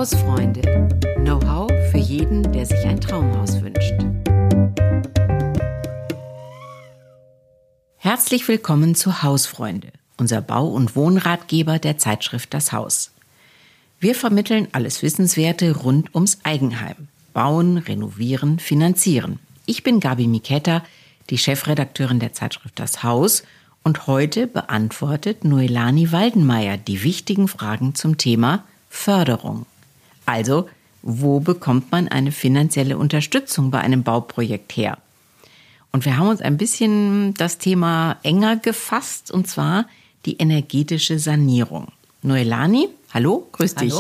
Hausfreunde. Know-how für jeden, der sich ein Traumhaus wünscht. Herzlich willkommen zu Hausfreunde, unser Bau- und Wohnratgeber der Zeitschrift Das Haus. Wir vermitteln alles Wissenswerte rund ums Eigenheim. Bauen, renovieren, finanzieren. Ich bin Gabi Miketta, die Chefredakteurin der Zeitschrift Das Haus, und heute beantwortet Noelani Waldenmeier die wichtigen Fragen zum Thema Förderung. Also, wo bekommt man eine finanzielle Unterstützung bei einem Bauprojekt her? Und wir haben uns ein bisschen das Thema enger gefasst, und zwar die energetische Sanierung. Noelani, hallo, grüß dich.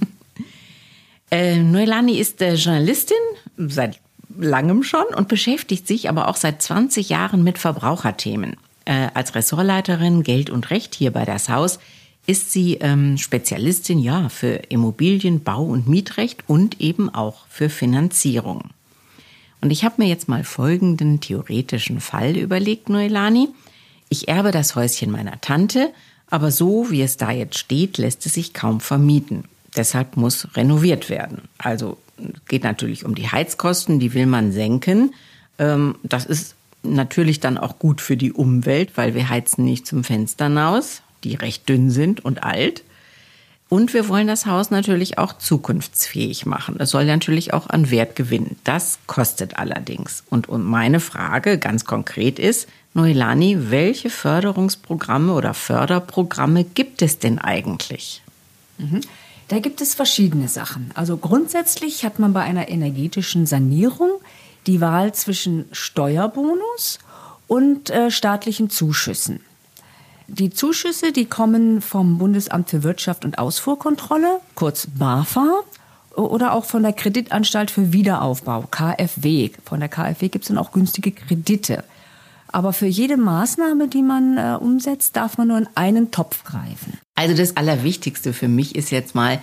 Hallo. Noelani ist Journalistin, seit langem schon, und beschäftigt sich aber auch seit 20 Jahren mit Verbraucherthemen. Als Ressortleiterin Geld und Recht hier bei Das Haus ist sie Spezialistin für Immobilien, Bau- und Mietrecht und eben auch für Finanzierung. Und ich habe mir jetzt mal folgenden theoretischen Fall überlegt, Noelani. Ich erbe das Häuschen meiner Tante, aber so wie es da jetzt steht, lässt es sich kaum vermieten. Deshalb muss renoviert werden. Also geht natürlich um die Heizkosten, die will man senken. Das ist natürlich dann auch gut für die Umwelt, weil wir heizen nicht zum Fenster hinaus, die recht dünn sind und alt. Und wir wollen das Haus natürlich auch zukunftsfähig machen. Es soll natürlich auch an Wert gewinnen. Das kostet allerdings. Und meine Frage ganz konkret ist, Noelani, welche Förderungsprogramme oder Förderprogramme gibt es denn eigentlich? Da gibt es verschiedene Sachen. Also grundsätzlich hat man bei einer energetischen Sanierung die Wahl zwischen Steuerbonus und staatlichen Zuschüssen. Die Zuschüsse, die kommen vom Bundesamt für Wirtschaft und Ausfuhrkontrolle, kurz BAFA, oder auch von der Kreditanstalt für Wiederaufbau, KfW. Von der KfW gibt es dann auch günstige Kredite. Aber für jede Maßnahme, die man umsetzt, darf man nur in einen Topf greifen. Also das Allerwichtigste für mich ist jetzt mal,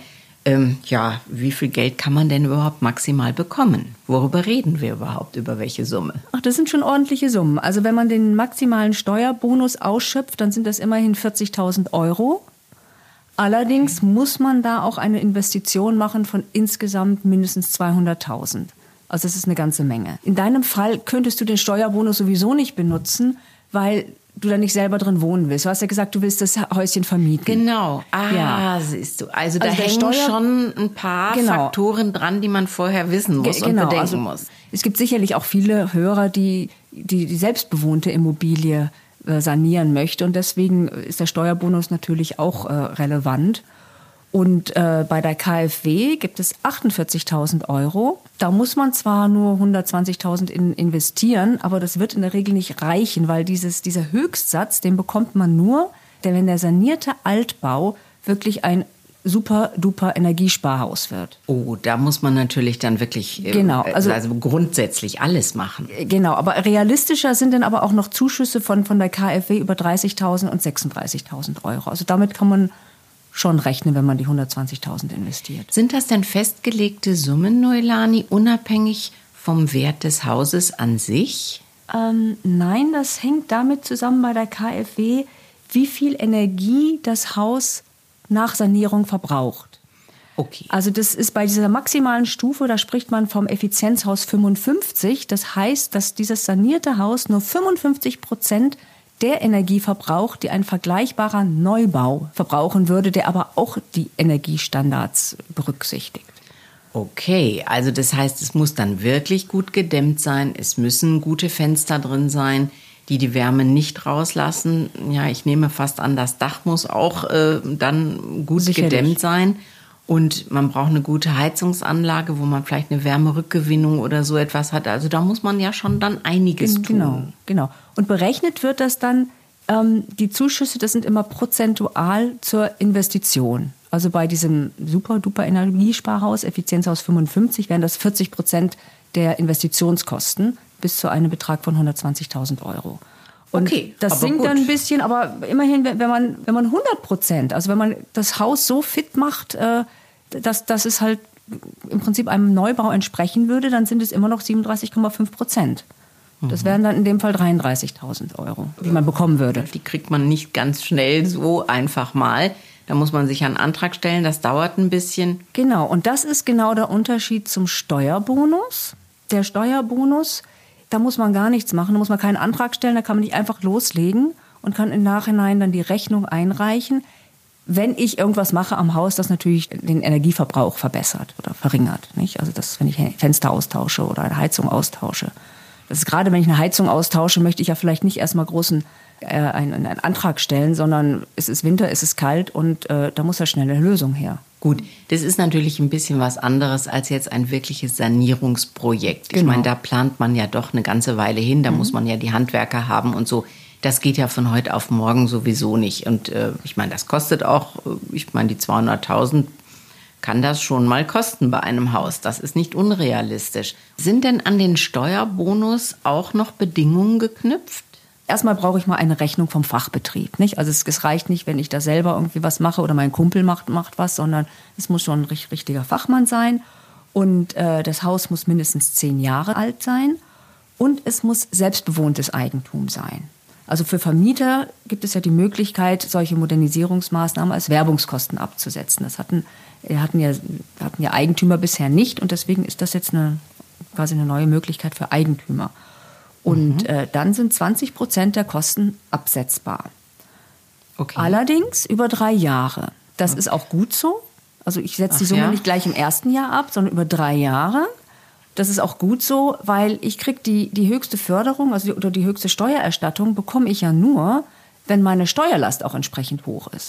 wie viel Geld kann man denn überhaupt maximal bekommen? Worüber reden wir überhaupt, über welche Summe? Ach, das sind schon ordentliche Summen. Also wenn man den maximalen Steuerbonus ausschöpft, dann sind das immerhin 40.000 €. Allerdings muss man da auch eine Investition machen von insgesamt mindestens 200.000. Also das ist eine ganze Menge. In deinem Fall könntest du den Steuerbonus sowieso nicht benutzen, weil du da nicht selber drin wohnen willst. Du hast ja gesagt, du willst das Häuschen vermieten. Genau. Siehst du. Also da hängen schon ein paar Faktoren dran, die man vorher wissen muss und bedenken muss. Es gibt sicherlich auch viele Hörer, die selbstbewohnte Immobilie sanieren möchten. Und deswegen ist der Steuerbonus natürlich auch relevant. Und bei der KfW gibt es 48.000 €. Da muss man zwar nur 120.000 investieren, aber das wird in der Regel nicht reichen, weil dieser Höchstsatz, den bekommt man nur, wenn der sanierte Altbau wirklich ein super-duper Energiesparhaus wird. Oh, da muss man natürlich dann wirklich also grundsätzlich alles machen. Genau, aber realistischer sind dann aber auch noch Zuschüsse von der KfW über 30.000 und 36.000 €. Also damit kann man schon rechnen, wenn man die 120.000 investiert. Sind das denn festgelegte Summen, Noelani, unabhängig vom Wert des Hauses an sich? Nein, das hängt damit zusammen bei der KfW, wie viel Energie das Haus nach Sanierung verbraucht. Okay. Also das ist bei dieser maximalen Stufe, da spricht man vom Effizienzhaus 55. Das heißt, dass dieses sanierte Haus nur 55% der Energie verbraucht, die ein vergleichbarer Neubau verbrauchen würde, der aber auch die Energiestandards berücksichtigt. Okay, also das heißt, es muss dann wirklich gut gedämmt sein, es müssen gute Fenster drin sein, die Wärme nicht rauslassen. Ja, ich nehme fast an, das Dach muss auch dann gut Sicherlich gedämmt sein. Und man braucht eine gute Heizungsanlage, wo man vielleicht eine Wärmerückgewinnung oder so etwas hat. Also da muss man ja schon dann einiges tun. Genau. Und berechnet wird das dann, die Zuschüsse, das sind immer prozentual zur Investition. Also bei diesem super-duper Energiesparhaus, Effizienzhaus 55, wären das 40% der Investitionskosten bis zu einem Betrag von 120.000 €. Und okay, das sinkt dann ein bisschen, aber immerhin, wenn man 100%, also wenn man das Haus so fit macht, dass es halt im Prinzip einem Neubau entsprechen würde, dann sind es immer noch 37,5%. Das wären dann in dem Fall 33.000 €, die man bekommen würde. Die kriegt man nicht ganz schnell so einfach mal. Da muss man sich einen Antrag stellen, das dauert ein bisschen. Genau, und das ist genau der Unterschied zum Steuerbonus. Der Steuerbonus, da muss man gar nichts machen, da muss man keinen Antrag stellen, da kann man nicht einfach loslegen und kann im Nachhinein dann die Rechnung einreichen, wenn ich irgendwas mache am Haus, das natürlich den Energieverbrauch verbessert oder verringert. Nicht? Also das, wenn ich Fenster austausche oder eine Heizung austausche. Das ist gerade, wenn ich eine Heizung austausche, möchte ich ja vielleicht nicht erstmal einen Antrag stellen, sondern es ist Winter, es ist kalt und da muss ja schnell eine Lösung her. Gut, das ist natürlich ein bisschen was anderes als jetzt ein wirkliches Sanierungsprojekt. Genau. Ich meine, da plant man ja doch eine ganze Weile hin, da muss man ja die Handwerker haben und so. Das geht ja von heute auf morgen sowieso nicht. Und ich meine, das kostet auch, die 200.000 kann das schon mal kosten bei einem Haus. Das ist nicht unrealistisch. Sind denn an den Steuerbonus auch noch Bedingungen geknüpft? Erstmal brauche ich mal eine Rechnung vom Fachbetrieb. Nicht? Also es reicht nicht, wenn ich da selber irgendwie was mache oder mein Kumpel macht was, sondern es muss schon ein richtiger Fachmann sein. Und das Haus muss mindestens 10 Jahre alt sein. Und es muss selbstbewohntes Eigentum sein. Also für Vermieter gibt es ja die Möglichkeit, solche Modernisierungsmaßnahmen als Werbungskosten abzusetzen. Das hatten ja Eigentümer bisher nicht und deswegen ist das jetzt quasi eine neue Möglichkeit für Eigentümer. Und dann sind 20% der Kosten absetzbar. Okay. Allerdings über 3 Jahre. Das ist auch gut so. Also ich setze die Summe nicht gleich im ersten Jahr ab, sondern über 3 Jahre. Das ist auch gut so, weil ich kriege die höchste Förderung, oder die höchste Steuererstattung bekomme ich ja nur, wenn meine Steuerlast auch entsprechend hoch ist.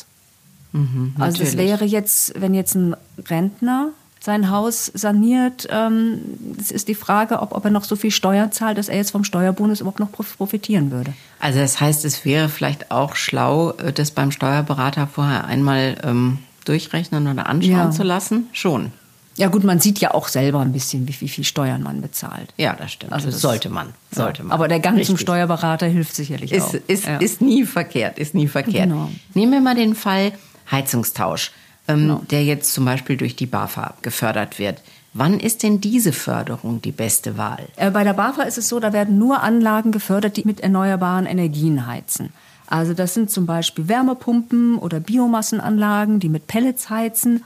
Also das wäre jetzt, wenn jetzt ein Rentner sein Haus saniert, es ist die Frage, ob er noch so viel Steuern zahlt, dass er jetzt vom Steuerbonus überhaupt noch profitieren würde. Also das heißt, es wäre vielleicht auch schlau, das beim Steuerberater vorher einmal durchrechnen oder anschauen zu lassen? Schon. Ja gut, man sieht ja auch selber ein bisschen, wie viel Steuern man bezahlt. Ja, das stimmt. Also das sollte man. Aber der Gang zum Steuerberater hilft sicherlich auch. Ist nie verkehrt, Genau. Nehmen wir mal den Fall Heizungstausch, der jetzt zum Beispiel durch die BAFA gefördert wird. Wann ist denn diese Förderung die beste Wahl? Bei der BAFA ist es so, da werden nur Anlagen gefördert, die mit erneuerbaren Energien heizen. Also das sind zum Beispiel Wärmepumpen oder Biomassenanlagen, die mit Pellets heizen.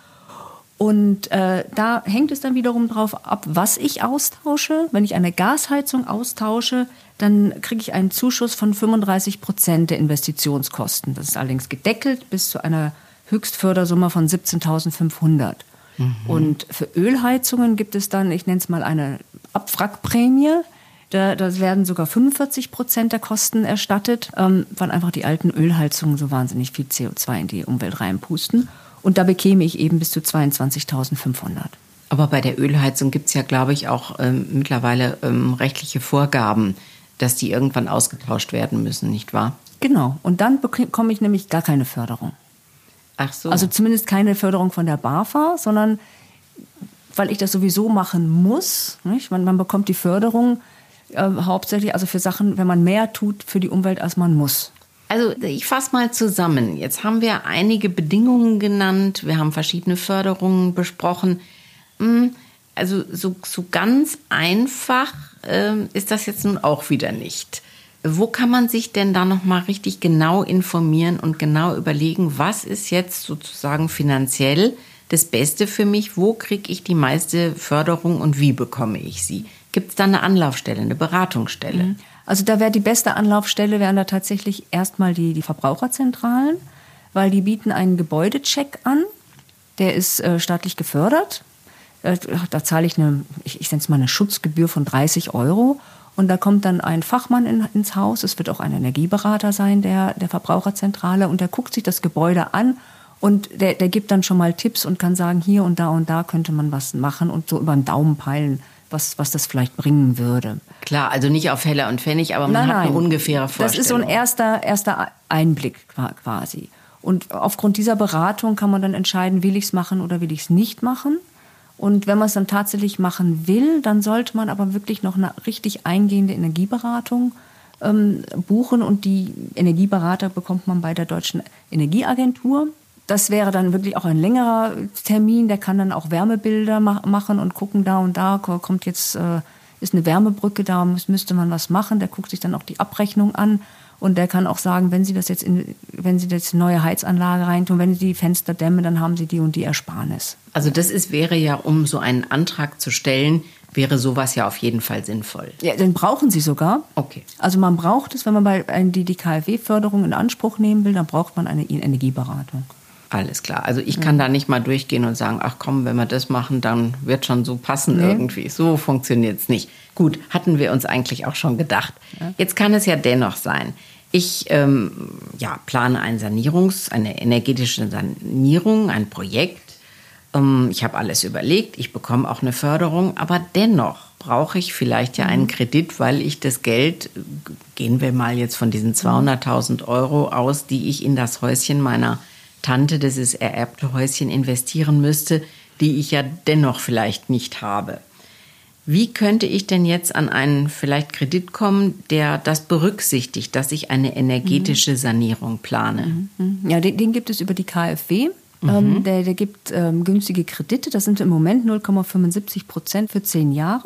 Und da hängt es dann wiederum drauf ab, was ich austausche. Wenn ich eine Gasheizung austausche, dann kriege ich einen Zuschuss von 35% der Investitionskosten. Das ist allerdings gedeckelt bis zu einer Höchstfördersumme von 17.500. Und für Ölheizungen gibt es dann, ich nenne es mal eine Abwrackprämie. Da werden sogar 45% der Kosten erstattet, weil einfach die alten Ölheizungen so wahnsinnig viel CO2 in die Umwelt reinpusten. Und da bekäme ich eben bis zu 22.500. Aber bei der Ölheizung gibt es ja, glaube ich, auch mittlerweile rechtliche Vorgaben, dass die irgendwann ausgetauscht werden müssen, nicht wahr? Genau. Und dann bekomme ich nämlich gar keine Förderung. Ach so. Also zumindest keine Förderung von der BAFA, sondern weil ich das sowieso machen muss. Nicht? Man bekommt die Förderung hauptsächlich also für Sachen, wenn man mehr tut für die Umwelt, als man muss. Also ich fasse mal zusammen. Jetzt haben wir einige Bedingungen genannt, wir haben verschiedene Förderungen besprochen. Also so ganz einfach ist das jetzt nun auch wieder nicht. Wo kann man sich denn da noch mal richtig genau informieren und genau überlegen, was ist jetzt sozusagen finanziell das Beste für mich? Wo kriege ich die meiste Förderung und wie bekomme ich sie? Gibt es da eine Anlaufstelle, eine Beratungsstelle? Also da wäre die beste Anlaufstelle, wären da tatsächlich erstmal die Verbraucherzentralen, weil die bieten einen Gebäudecheck an, der ist staatlich gefördert. Da zahle ich nenne es mal eine Schutzgebühr von 30 € und da kommt dann ein Fachmann ins Haus, es wird auch ein Energieberater sein, der Verbraucherzentrale und der guckt sich das Gebäude an und der gibt dann schon mal Tipps und kann sagen, hier und da könnte man was machen und so über den Daumen peilen, was das vielleicht bringen würde. Klar, also nicht auf Heller und Pfennig, aber man hat eine ungefähre Vorstellung. Das ist so ein erster Einblick quasi. Und aufgrund dieser Beratung kann man dann entscheiden, will ich es machen oder will ich es nicht machen. Und wenn man es dann tatsächlich machen will, dann sollte man aber wirklich noch eine richtig eingehende Energieberatung buchen. Und die Energieberater bekommt man bei der Deutschen Energieagentur. Das wäre dann wirklich auch ein längerer Termin. Der kann dann auch Wärmebilder machen und gucken, da und da kommt jetzt, ist eine Wärmebrücke, da müsste man was machen. Der guckt sich dann auch die Abrechnung an Und der kann auch sagen, wenn Sie das wenn Sie jetzt eine neue Heizanlage reintun, wenn Sie die Fenster dämmen, dann haben Sie die und die Ersparnis. Also wäre ja, um so einen Antrag zu stellen, wäre sowas ja auf jeden Fall sinnvoll. Ja, den brauchen Sie sogar. Okay. Also man braucht es, wenn man die KfW-Förderung in Anspruch nehmen will, dann braucht man eine Energieberatung. Alles klar. Also ich kann da nicht mal durchgehen und sagen, ach komm, wenn wir das machen, dann wird schon so passen irgendwie. So funktioniert es nicht. Gut, hatten wir uns eigentlich auch schon gedacht. Ja. Jetzt kann es ja dennoch sein. Ich plane eine energetische Sanierung, ein Projekt. Ich habe alles überlegt, ich bekomme auch eine Förderung, aber dennoch brauche ich vielleicht ja einen Kredit, weil ich das Geld, gehen wir mal jetzt von diesen 200.000 Euro aus, die ich in das Häuschen meiner Tante, das ist ererbte Häuschen, investieren müsste, die ich ja dennoch vielleicht nicht habe. Wie könnte ich denn jetzt an einen vielleicht Kredit kommen, der das berücksichtigt, dass ich eine energetische Sanierung plane? Ja, den gibt es über die KfW. Der gibt günstige Kredite. Das sind im Moment 0,75% für 10 Jahre.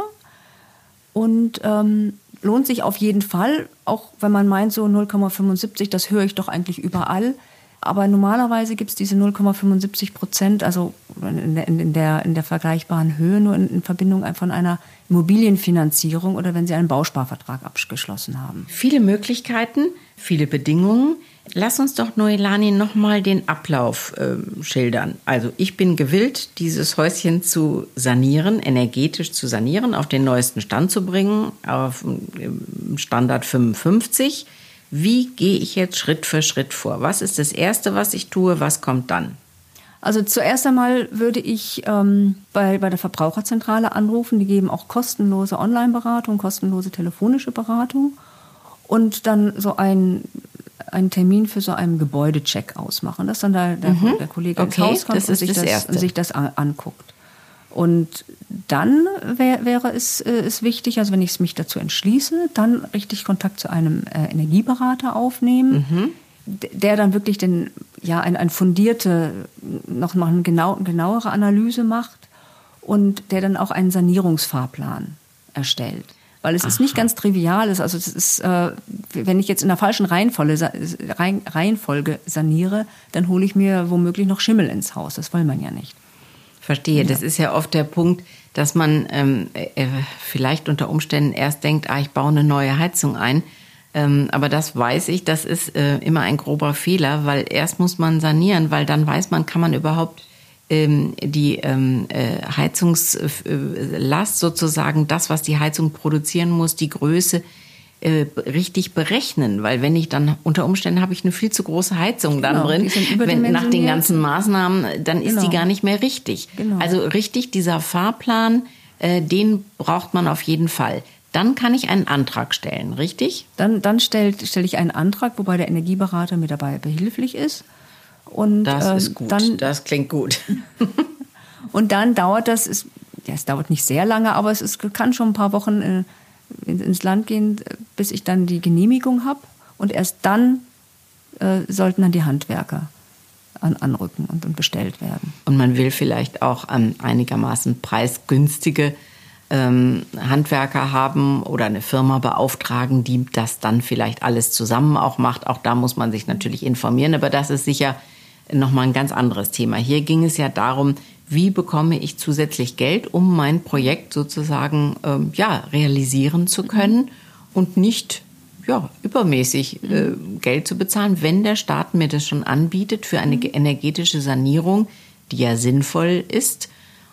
Und lohnt sich auf jeden Fall, auch wenn man meint, so 0,75, das höre ich doch eigentlich überall. Aber normalerweise gibt es diese 0,75%, also in der vergleichbaren Höhe, nur in Verbindung von einer Immobilienfinanzierung oder wenn Sie einen Bausparvertrag abgeschlossen haben. Viele Möglichkeiten, viele Bedingungen. Lass uns doch, Noelani, nochmal den Ablauf schildern. Also ich bin gewillt, dieses Häuschen zu sanieren, energetisch zu sanieren, auf den neuesten Stand zu bringen, auf Standard 55. Wie gehe ich jetzt Schritt für Schritt vor? Was ist das Erste, was ich tue? Was kommt dann? Also zuerst einmal würde ich bei der Verbraucherzentrale anrufen. Die geben auch kostenlose Online-Beratung, kostenlose telefonische Beratung und dann so einen Termin für so einen Gebäudecheck ausmachen, dass dann der Kollege ins Haus kommt und sich das anguckt. Und dann wäre es wichtig, also wenn ich mich dazu entschließe, dann richtig Kontakt zu einem Energieberater aufnehmen, der dann wirklich eine fundierte, noch eine genauere Analyse macht und der dann auch einen Sanierungsfahrplan erstellt. Weil es ist nicht ganz trivial, also es ist, wenn ich jetzt in der falschen Reihenfolge saniere, dann hole ich mir womöglich noch Schimmel ins Haus. Das will man ja nicht. Verstehe, ja. Das ist ja oft der Punkt, dass man vielleicht unter Umständen erst denkt, ich baue eine neue Heizung ein. Aber das weiß ich, das ist immer ein grober Fehler, weil erst muss man sanieren, weil dann weiß man, kann man überhaupt die Heizungslast sozusagen, das, was die Heizung produzieren muss, die Größe richtig berechnen, weil wenn ich dann unter Umständen habe ich eine viel zu große Heizung dann drin, nach den ganzen Maßnahmen, dann ist die gar nicht mehr richtig. Genau. Also richtig, dieser Fahrplan, den braucht man auf jeden Fall. Dann kann ich einen Antrag stellen, richtig? Dann stelle ich einen Antrag, wobei der Energieberater mir dabei behilflich ist. Und, das ist gut, das klingt gut. Und dann dauert es dauert nicht sehr lange, aber es kann schon ein paar Wochen ins Land gehen, bis ich dann die Genehmigung habe. Und erst dann sollten dann die Handwerker anrücken und bestellt werden. Und man will vielleicht auch einigermaßen preisgünstige Handwerker haben oder eine Firma beauftragen, die das dann vielleicht alles zusammen auch macht. Auch da muss man sich natürlich informieren, aber das ist sicher nochmal ein ganz anderes Thema. Hier ging es ja darum, wie bekomme ich zusätzlich Geld, um mein Projekt sozusagen realisieren zu können und nicht übermäßig Geld zu bezahlen, wenn der Staat mir das schon anbietet für eine energetische Sanierung, die ja sinnvoll ist.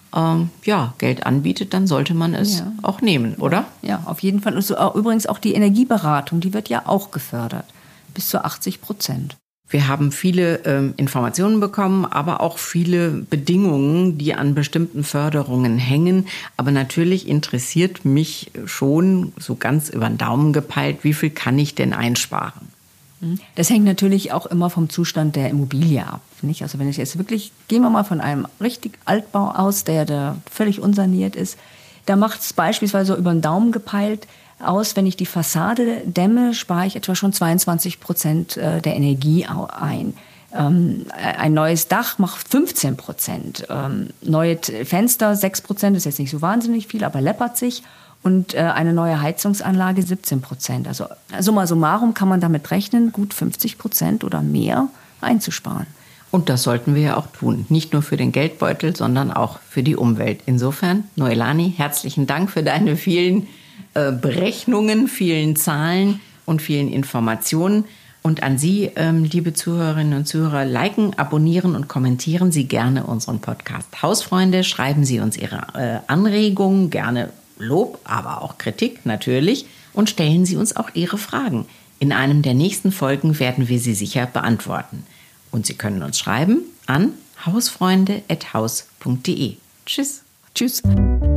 Geld anbietet, dann sollte man es auch nehmen, oder? Ja, auf jeden Fall. Und übrigens auch die Energieberatung, die wird ja auch gefördert, bis zu 80%. Wir haben viele Informationen bekommen, aber auch viele Bedingungen, die an bestimmten Förderungen hängen. Aber natürlich interessiert mich schon so ganz über den Daumen gepeilt, wie viel kann ich denn einsparen? Das hängt natürlich auch immer vom Zustand der Immobilie ab. Nicht? Also wenn ich jetzt wirklich, gehen wir mal von einem richtig Altbau aus, der völlig unsaniert ist, da macht es beispielsweise so über den Daumen gepeilt aus, wenn ich die Fassade dämme, spare ich etwa schon 22% der Energie ein. Ein neues Dach macht 15%. Neue Fenster 6%, ist jetzt nicht so wahnsinnig viel, aber läppert sich. und eine neue Heizungsanlage 17%. Also summa summarum kann man damit rechnen, gut 50% oder mehr einzusparen. Und das sollten wir ja auch tun. Nicht nur für den Geldbeutel, sondern auch für die Umwelt. Insofern, Noelani, herzlichen Dank für deine vielen Berechnungen, vielen Zahlen und vielen Informationen. Und an Sie, liebe Zuhörerinnen und Zuhörer, liken, abonnieren und kommentieren Sie gerne unseren Podcast Hausfreunde. Schreiben Sie uns Ihre Anregungen, gerne Lob, aber auch Kritik natürlich. Und stellen Sie uns auch Ihre Fragen. In einem der nächsten Folgen werden wir sie sicher beantworten. Und Sie können uns schreiben an hausfreunde@haus.de. Tschüss. Tschüss.